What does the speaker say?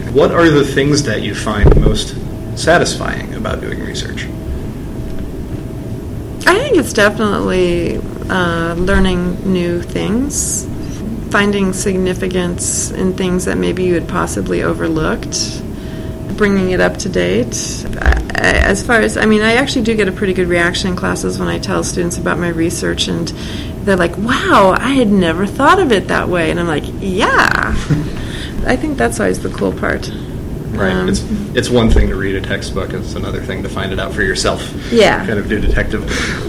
What are the things that you find most satisfying about doing research? I think it's definitely learning new things, finding significance in things that maybe you had possibly overlooked, bringing it up to date. As far as, I actually do get a pretty good reaction in classes when I tell students about my research, and they're like, wow, I had never thought of it that way. And I'm like, yeah. I think that's always the cool part. Right. It's one thing to read a textbook. It's another thing to find it out for yourself. Yeah. Kind of do detective.